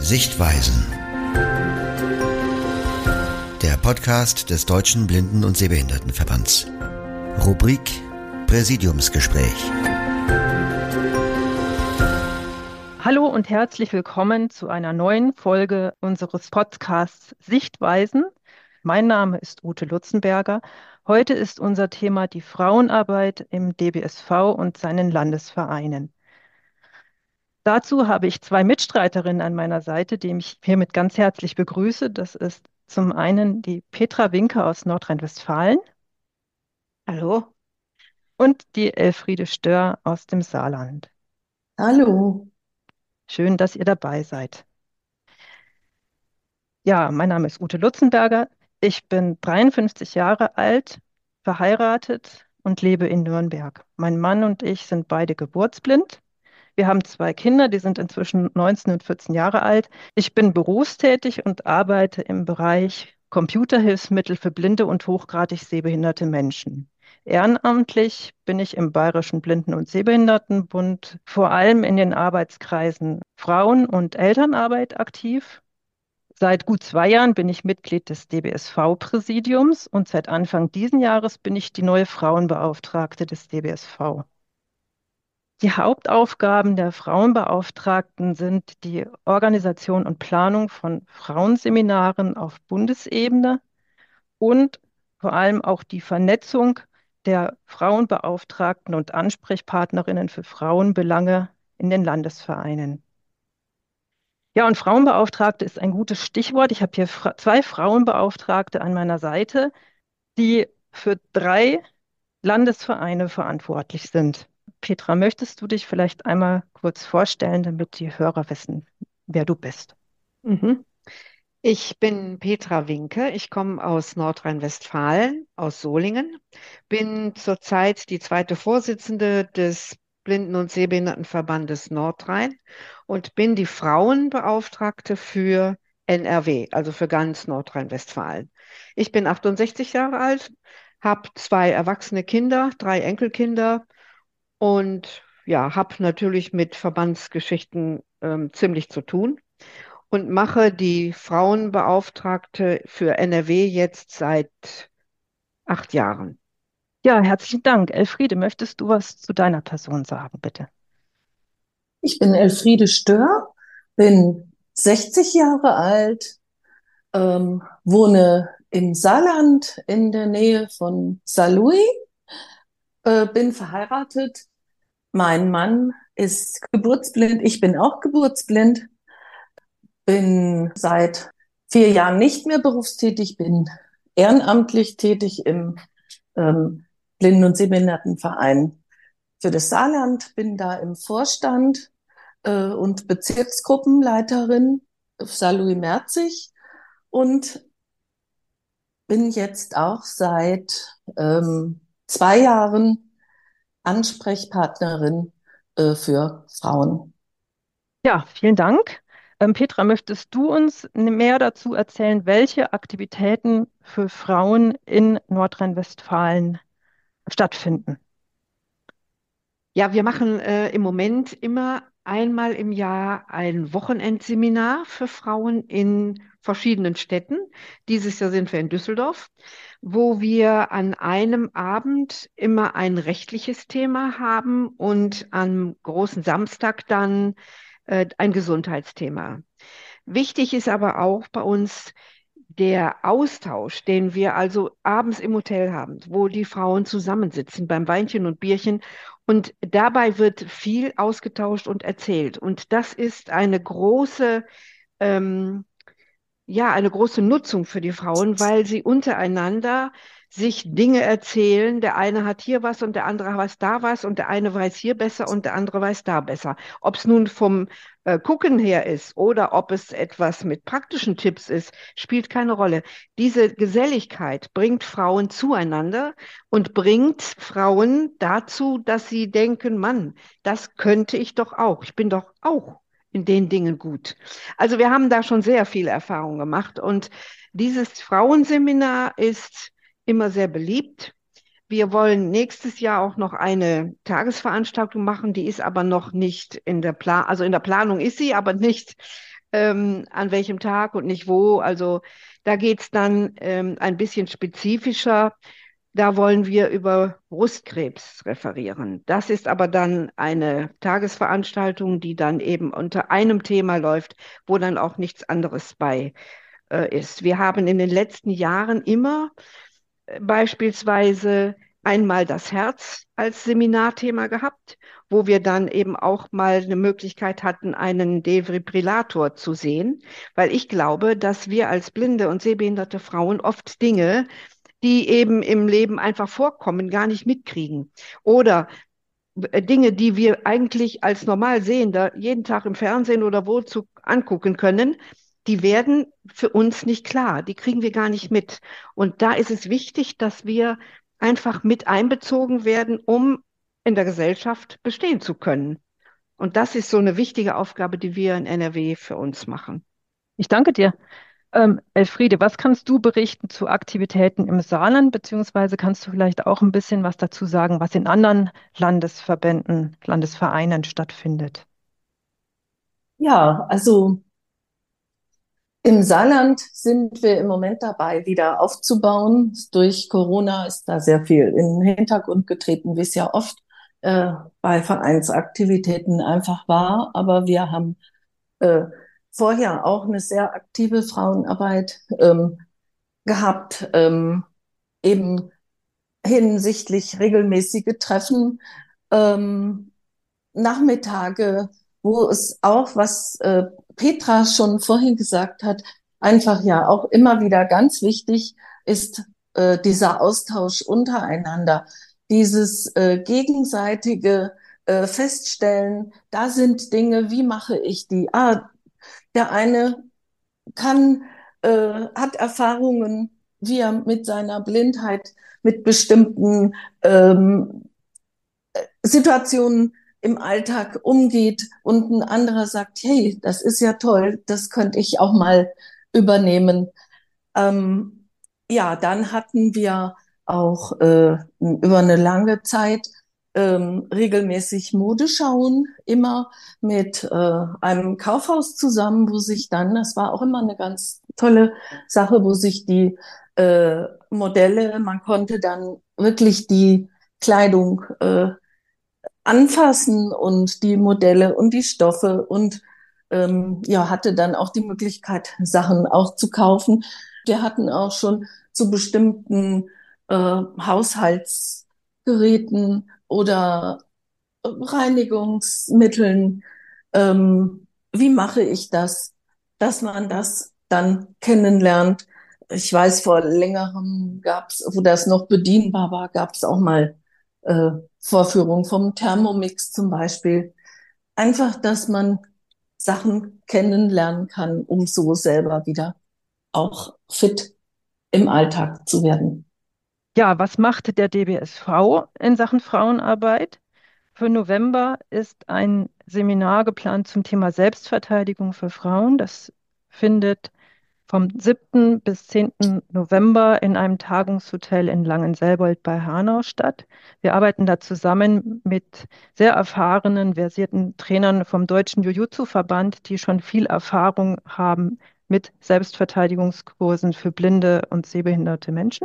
Sichtweisen. Der Podcast des Deutschen Blinden- und Sehbehindertenverbands. Rubrik Präsidiumsgespräch. Hallo und herzlich willkommen zu einer neuen Folge unseres Podcasts Sichtweisen. Mein Name ist Ute Lutzenberger. Heute ist unser Thema die Frauenarbeit im DBSV und seinen Landesvereinen. Dazu habe ich zwei Mitstreiterinnen an meiner Seite, die ich hiermit ganz herzlich begrüße. Das ist zum einen die Petra Winke aus Nordrhein-Westfalen. Hallo. Und die Elfriede Stör aus dem Saarland. Hallo. Schön, dass ihr dabei seid. Ja, mein Name ist Ute Lutzenberger. Ich bin 53 Jahre alt, verheiratet und lebe in Nürnberg. Mein Mann und ich sind beide geburtsblind. Wir haben zwei Kinder, die sind inzwischen 19 und 14 Jahre alt. Ich bin berufstätig und arbeite im Bereich Computerhilfsmittel für blinde und hochgradig sehbehinderte Menschen. Ehrenamtlich bin ich im Bayerischen Blinden- und Sehbehindertenbund vor allem in den Arbeitskreisen Frauen- und Elternarbeit aktiv. Seit gut 2 Jahren bin ich Mitglied des DBSV-Präsidiums und seit Anfang diesen Jahres bin ich die neue Frauenbeauftragte des DBSV. Die Hauptaufgaben der Frauenbeauftragten sind die Organisation und Planung von Frauenseminaren auf Bundesebene und vor allem auch die Vernetzung der Frauenbeauftragten und Ansprechpartnerinnen für Frauenbelange in den Landesvereinen. Ja, und Frauenbeauftragte ist ein gutes Stichwort. Ich habe hier zwei Frauenbeauftragte an meiner Seite, die für 3 Landesvereine verantwortlich sind. Petra, möchtest du dich vielleicht einmal kurz vorstellen, damit die Hörer wissen, wer du bist? Ich bin Petra Winke. Ich komme aus Nordrhein-Westfalen, aus Solingen. Bin zurzeit die zweite Vorsitzende des Blinden- und Sehbehindertenverbandes Nordrhein und bin die Frauenbeauftragte für NRW, also für ganz Nordrhein-Westfalen. Ich bin 68 Jahre alt, habe 2 erwachsene Kinder, 3 Enkelkinder und ja, habe natürlich mit Verbandsgeschichten ziemlich zu tun und mache die Frauenbeauftragte für NRW jetzt seit 8 Jahren. Ja, herzlichen Dank. Elfriede, möchtest du was zu deiner Person sagen, bitte? Ich bin Elfriede Stör, bin 60 Jahre alt, wohne im Saarland in der Nähe von Saarlouis, bin verheiratet. Mein Mann ist geburtsblind, ich bin auch geburtsblind, bin seit 4 Jahren nicht mehr berufstätig, bin ehrenamtlich tätig im Blinden- und Sehbehindertenverein für das Saarland, bin da im Vorstand und Bezirksgruppenleiterin auf Saarlouis-Merzig und bin jetzt auch seit 2 Jahren Ansprechpartnerin für Frauen. Ja, vielen Dank. Petra, möchtest du uns mehr dazu erzählen, welche Aktivitäten für Frauen in Nordrhein-Westfalen stattfinden? Ja, wir machen im Moment immer einmal im Jahr ein Wochenendseminar für Frauen in verschiedenen Städten. Dieses Jahr sind wir in Düsseldorf, wo wir an einem Abend immer ein rechtliches Thema haben und am großen Samstag dann ein Gesundheitsthema. Wichtig ist aber auch bei uns der Austausch, den wir also abends im Hotel haben, wo die Frauen zusammensitzen beim Weinchen und Bierchen und dabei wird viel ausgetauscht und erzählt. Und das ist eine große Nutzung für die Frauen, weil sie untereinander sich Dinge erzählen. Der eine hat hier was und der andere weiß da was und der eine weiß hier besser und der andere weiß da besser. Ob es nun vom Gucken her ist oder ob es etwas mit praktischen Tipps ist, spielt keine Rolle. Diese Geselligkeit bringt Frauen zueinander und bringt Frauen dazu, dass sie denken, Mann, das könnte ich doch auch. Ich bin doch auch in den Dingen gut. Also wir haben da schon sehr viele Erfahrungen gemacht und dieses Frauenseminar ist immer sehr beliebt. Wir wollen nächstes Jahr auch noch eine Tagesveranstaltung machen, die ist aber noch nicht in der Planung ist sie, aber nicht an welchem Tag und nicht wo. Also da geht es dann ein bisschen spezifischer. Da wollen wir über Brustkrebs referieren. Das ist aber dann eine Tagesveranstaltung, die dann eben unter einem Thema läuft, wo dann auch nichts anderes bei ist. Wir haben in den letzten Jahren immer beispielsweise einmal das Herz als Seminarthema gehabt, wo wir dann eben auch mal eine Möglichkeit hatten, einen Defibrillator zu sehen, weil ich glaube, dass wir als blinde und sehbehinderte Frauen oft Dinge, die eben im Leben einfach vorkommen, gar nicht mitkriegen. Oder Dinge, die wir eigentlich als normal Sehender jeden Tag im Fernsehen oder wo zu angucken können, die werden für uns nicht klar, die kriegen wir gar nicht mit. Und da ist es wichtig, dass wir einfach mit einbezogen werden, um in der Gesellschaft bestehen zu können. Und das ist so eine wichtige Aufgabe, die wir in NRW für uns machen. Ich danke dir. Elfriede, was kannst du berichten zu Aktivitäten im Saarland, beziehungsweise kannst du vielleicht auch ein bisschen was dazu sagen, was in anderen Landesverbänden, Landesvereinen stattfindet? Ja, also im Saarland sind wir im Moment dabei, wieder aufzubauen. Durch Corona ist da sehr viel in den Hintergrund getreten, wie es ja oft bei Vereinsaktivitäten einfach war. Aber wir haben äh, vorher auch eine sehr aktive Frauenarbeit gehabt, eben hinsichtlich regelmäßige Treffen, ähm, Nachmittage, wo es auch, was Petra schon vorhin gesagt hat, einfach ja auch immer wieder ganz wichtig ist, dieser Austausch untereinander, dieses gegenseitige Feststellen, da sind Dinge, wie mache ich die? Ah, der eine kann, hat Erfahrungen, wie er mit seiner Blindheit, mit bestimmten Situationen im Alltag umgeht und ein anderer sagt, hey, das ist ja toll, das könnte ich auch mal übernehmen. Ähm, ja, dann hatten wir auch über eine lange Zeit regelmäßig Modeschauen, immer mit einem Kaufhaus zusammen, wo sich dann, das war auch immer eine ganz tolle Sache, wo sich die Modelle, man konnte dann wirklich die Kleidung anfassen und die Modelle und die Stoffe und ja, hatte dann auch die Möglichkeit, Sachen auch zu kaufen. Wir hatten auch schon zu bestimmten Haushaltsgeräten oder Reinigungsmitteln, wie mache ich das, dass man das dann kennenlernt. Ich weiß, vor längerem gab es, wo das noch bedienbar war, gab es auch mal äh, Vorführungen vom Thermomix zum Beispiel. Einfach, dass man Sachen kennenlernen kann, um so selber wieder auch fit im Alltag zu werden. Ja, was macht der DBSV in Sachen Frauenarbeit? Für November ist ein Seminar geplant zum Thema Selbstverteidigung für Frauen. Das findet vom 7. bis 10. November in einem Tagungshotel in Langenselbold bei Hanau statt. Wir arbeiten da zusammen mit sehr erfahrenen, versierten Trainern vom Deutschen Jiu-Jitsu-Verband, die schon viel Erfahrung haben mit Selbstverteidigungskursen für blinde und sehbehinderte Menschen.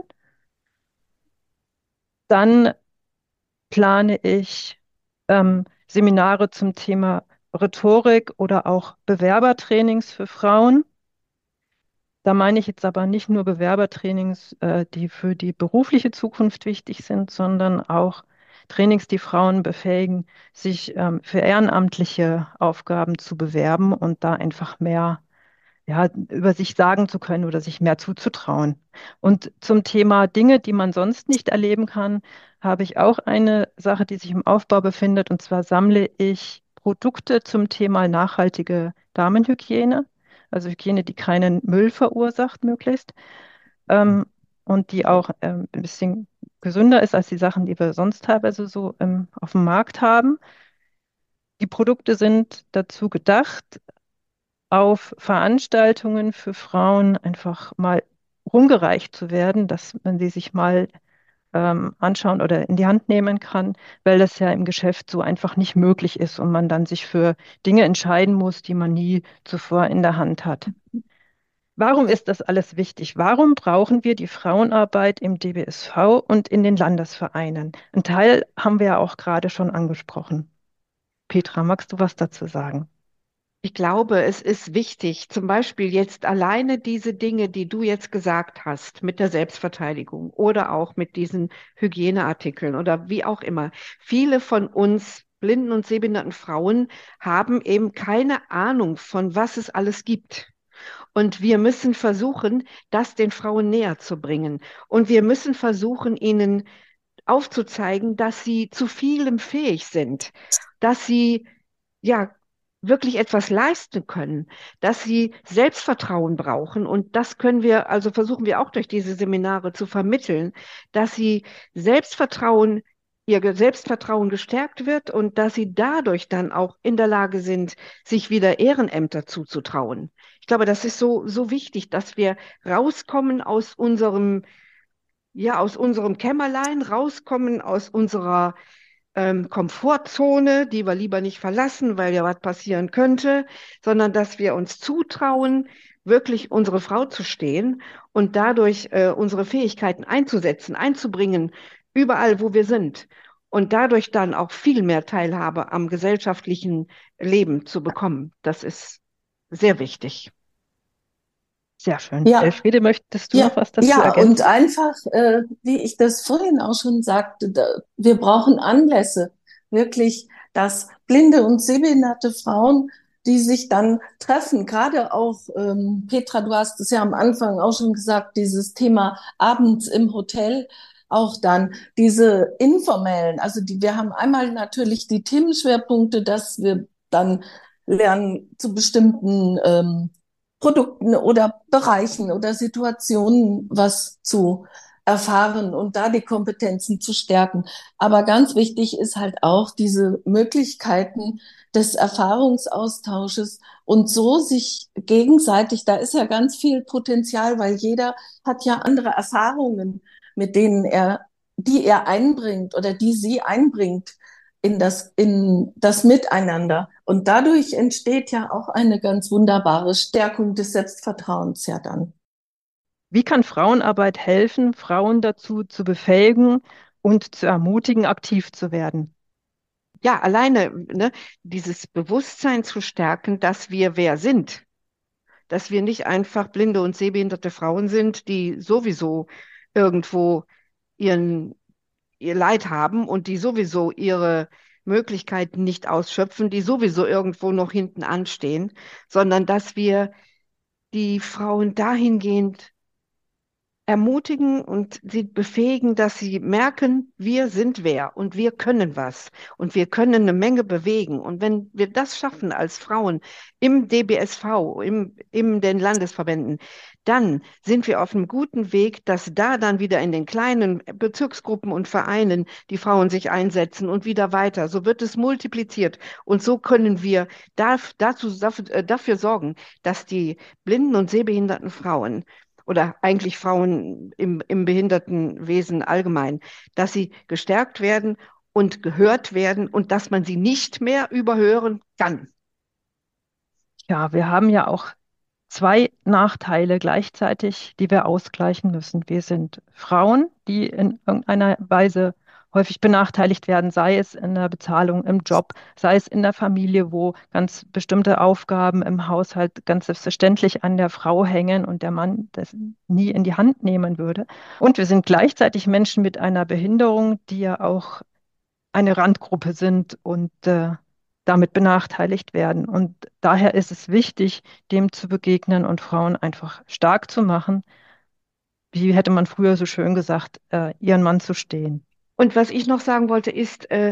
Dann plane ich Seminare zum Thema Rhetorik oder auch Bewerbertrainings für Frauen. Da meine ich jetzt aber nicht nur Bewerbertrainings, die für die berufliche Zukunft wichtig sind, sondern auch Trainings, die Frauen befähigen, sich für ehrenamtliche Aufgaben zu bewerben und da einfach mehr ja, über sich sagen zu können oder sich mehr zuzutrauen. Und zum Thema Dinge, die man sonst nicht erleben kann, habe ich auch eine Sache, die sich im Aufbau befindet. Und zwar sammle ich Produkte zum Thema nachhaltige Damenhygiene, also Hygiene, die keinen Müll verursacht, möglichst, ähm, und die auch ein bisschen gesünder ist als die Sachen, die wir sonst teilweise so auf dem Markt haben. Die Produkte sind dazu gedacht, auf Veranstaltungen für Frauen einfach mal rumgereicht zu werden, dass man sie sich mal anschauen oder in die Hand nehmen kann, weil das ja im Geschäft so einfach nicht möglich ist und man dann sich für Dinge entscheiden muss, die man nie zuvor in der Hand hat. Warum ist das alles wichtig? Warum brauchen wir die Frauenarbeit im DBSV und in den Landesvereinen? Ein Teil haben wir ja auch gerade schon angesprochen. Petra, magst du was dazu sagen? Ich glaube, es ist wichtig, zum Beispiel jetzt alleine diese Dinge, die du jetzt gesagt hast, mit der Selbstverteidigung oder auch mit diesen Hygieneartikeln oder wie auch immer. Viele von uns blinden und sehbehinderten Frauen haben eben keine Ahnung, von was es alles gibt. Und wir müssen versuchen, das den Frauen näher zu bringen. Und wir müssen versuchen, ihnen aufzuzeigen, dass sie zu vielem fähig sind, dass sie ja wirklich etwas leisten können, dass sie Selbstvertrauen brauchen. Und das können wir, also versuchen wir auch durch diese Seminare zu vermitteln, dass sie Selbstvertrauen, ihr Selbstvertrauen gestärkt wird und dass sie dadurch dann auch in der Lage sind, sich wieder Ehrenämter zuzutrauen. Ich glaube, das ist so wichtig, dass wir rauskommen aus aus unserem Kämmerlein, rauskommen aus unserer Komfortzone, die wir lieber nicht verlassen, weil ja was passieren könnte, sondern dass wir uns zutrauen, wirklich unsere Frau zu stehen und dadurch unsere Fähigkeiten einzusetzen, einzubringen, überall, wo wir sind. Und dadurch dann auch viel mehr Teilhabe am gesellschaftlichen Leben zu bekommen. Das ist sehr wichtig. Sehr schön. Ja, Elfriede, möchtest du noch ja, was dazu ja, und ergänzen? einfach, wie ich das vorhin auch schon sagte, wir brauchen Anlässe, wirklich, dass blinde und sehbehinderte Frauen, die sich dann treffen, gerade auch, Petra, du hast es ja am Anfang auch schon gesagt, dieses Thema abends im Hotel, auch dann diese informellen, also wir haben einmal natürlich die Themenschwerpunkte, dass wir dann lernen zu bestimmten Produkten oder Bereichen oder Situationen was zu erfahren und da die Kompetenzen zu stärken. Aber ganz wichtig ist halt auch diese Möglichkeiten des Erfahrungsaustausches und so sich gegenseitig, da ist ja ganz viel Potenzial, weil jeder hat ja andere Erfahrungen, mit denen die er einbringt oder die sie einbringt in das Miteinander. Und dadurch entsteht ja auch eine ganz wunderbare Stärkung des Selbstvertrauens ja dann. Wie kann Frauenarbeit helfen, Frauen dazu zu befähigen und zu ermutigen, aktiv zu werden? Ja, alleine, ne, dieses Bewusstsein zu stärken, dass wir wer sind, dass wir nicht einfach blinde und sehbehinderte Frauen sind, die sowieso irgendwo ihren, ihr Leid haben und die sowieso ihre Möglichkeiten nicht ausschöpfen, die sowieso irgendwo noch hinten anstehen, sondern dass wir die Frauen dahingehend ermutigen und sie befähigen, dass sie merken, wir sind wer und wir können was und wir können eine Menge bewegen. Und wenn wir das schaffen als Frauen im DBSV, in den Landesverbänden, dann sind wir auf einem guten Weg, dass da dann wieder in den kleinen Bezirksgruppen und Vereinen die Frauen sich einsetzen und wieder weiter. So wird es multipliziert. Und so können wir dafür sorgen, dass die blinden und sehbehinderten Frauen oder eigentlich Frauen im Behindertenwesen allgemein, dass sie gestärkt werden und gehört werden und dass man sie nicht mehr überhören kann. Ja, wir haben ja auch zwei Nachteile gleichzeitig, die wir ausgleichen müssen. Wir sind Frauen, die in irgendeiner Weise häufig benachteiligt werden, sei es in der Bezahlung im Job, sei es in der Familie, wo ganz bestimmte Aufgaben im Haushalt ganz selbstverständlich an der Frau hängen und der Mann das nie in die Hand nehmen würde. Und wir sind gleichzeitig Menschen mit einer Behinderung, die ja auch eine Randgruppe sind und damit benachteiligt werden. Und daher ist es wichtig, dem zu begegnen und Frauen einfach stark zu machen, wie hätte man früher so schön gesagt, ihren Mann zu stehen. Und was ich noch sagen wollte, ist,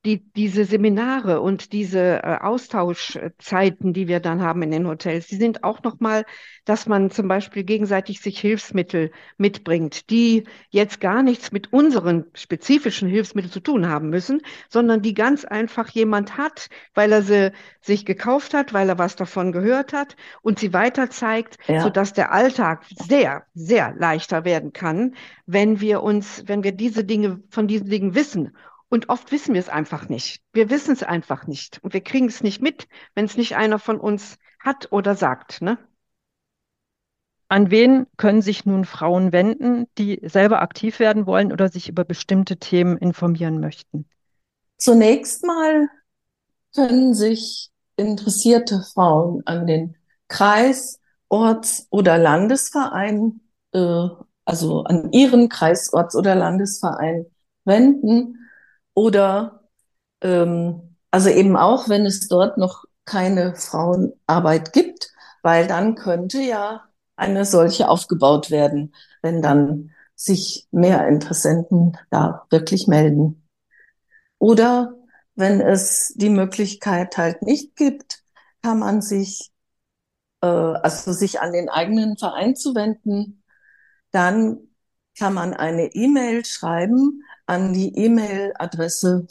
diese Seminare und diese Austauschzeiten, die wir dann haben in den Hotels, die sind auch nochmal, dass man zum Beispiel gegenseitig sich Hilfsmittel mitbringt, die jetzt gar nichts mit unseren spezifischen Hilfsmitteln zu tun haben müssen, sondern die ganz einfach jemand hat, weil er sie sich gekauft hat, weil er was davon gehört hat und sie weiter zeigt, Ja. sodass der Alltag sehr, sehr leichter werden kann, wenn wir diese Dinge, von diesen Dingen wissen. Und oft wissen wir es einfach nicht. Wir wissen es einfach nicht. Und wir kriegen es nicht mit, wenn es nicht einer von uns hat oder sagt, ne? An wen können sich nun Frauen wenden, die selber aktiv werden wollen oder sich über bestimmte Themen informieren möchten? Zunächst mal können sich interessierte Frauen an den Kreis-, Orts- oder Landesverein, also an ihren Kreis-, Orts- oder Landesverein wenden oder also eben auch, wenn es dort noch keine Frauenarbeit gibt, weil dann könnte ja eine solche aufgebaut werden, wenn dann sich mehr Interessenten da wirklich melden. Oder wenn es die Möglichkeit halt nicht gibt, kann man sich, also sich an den eigenen Verein zu wenden. Dann kann man eine E-Mail schreiben an die E-Mail-Adresse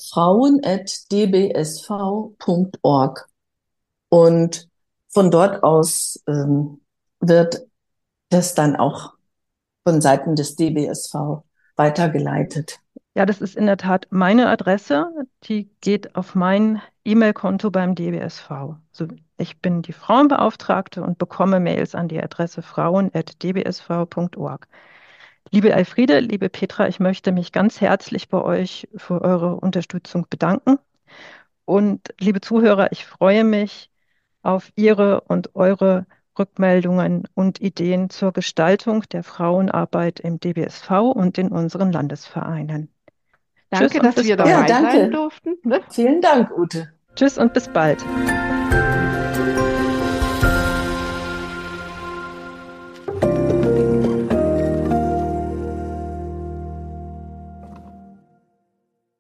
frauen@dbsv.org. Und von dort aus wird das dann auch von Seiten des DBSV weitergeleitet. Ja, das ist in der Tat meine Adresse. Die geht auf mein E-Mail-Konto beim DBSV. Also ich bin die Frauenbeauftragte und bekomme Mails an die Adresse frauen@dbsv.org. Liebe Elfriede, liebe Petra, ich möchte mich ganz herzlich bei euch für eure Unterstützung bedanken. Und liebe Zuhörer, ich freue mich auf Ihre und eure Rückmeldungen und Ideen zur Gestaltung der Frauenarbeit im DBSV und in unseren Landesvereinen. Tschüss Danke, und dass bis wir bald. dabei Ja, sein danke. durften, ne? Vielen Dank, Ute. Tschüss und bis bald.